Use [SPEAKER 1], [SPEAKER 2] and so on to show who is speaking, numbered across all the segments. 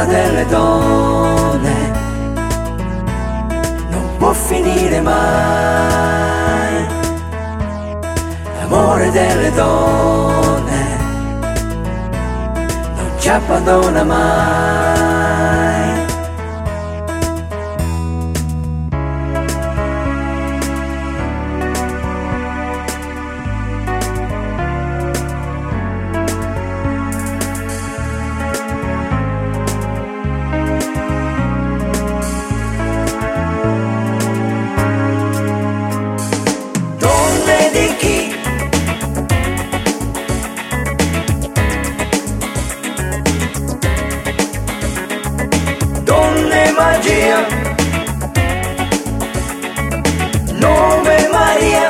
[SPEAKER 1] forza delle donne non può finire mai. L'amore delle donne non ci abbandona mai. Magia, nome Maria.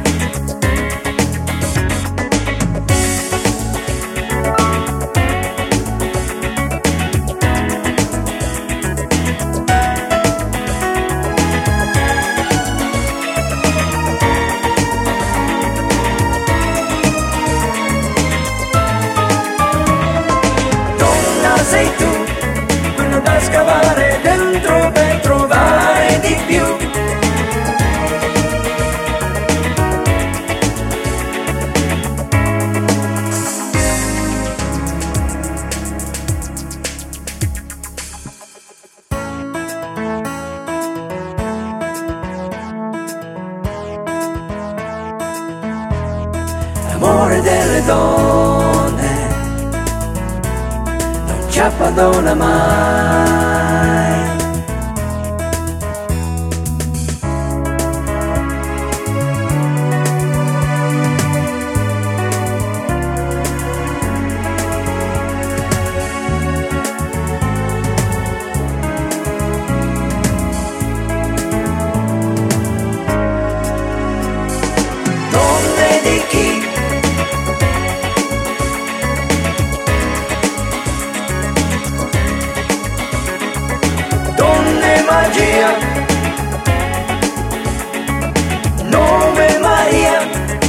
[SPEAKER 1] Donna sei tu, quello da scavare dentro per trovare di più. L'amore delle donne non ci abbandona mai. Donne di chi? Magia, nome Maria.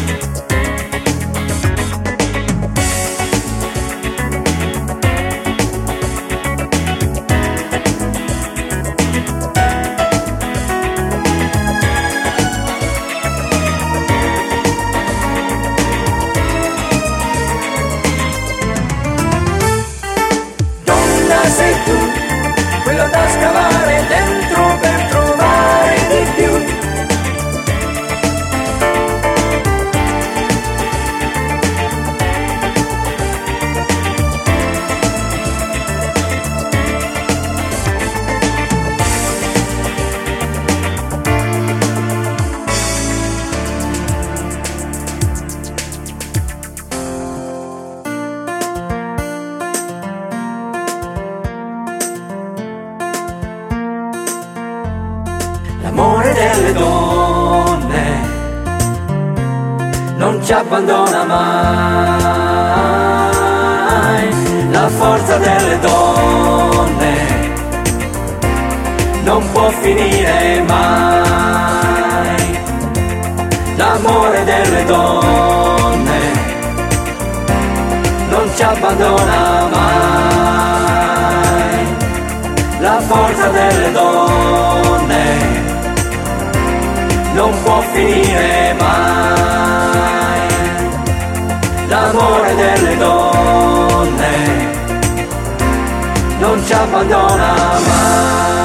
[SPEAKER 1] Donna sei tu, quello da scavare dentro per trovare di più. L'amore delle donne non ci abbandona mai. La forza delle donne non può finire mai. L'amore delle donne non ci abbandona mai. La forza delle donne non può finire mai. L'amore delle donne non ci abbandona mai.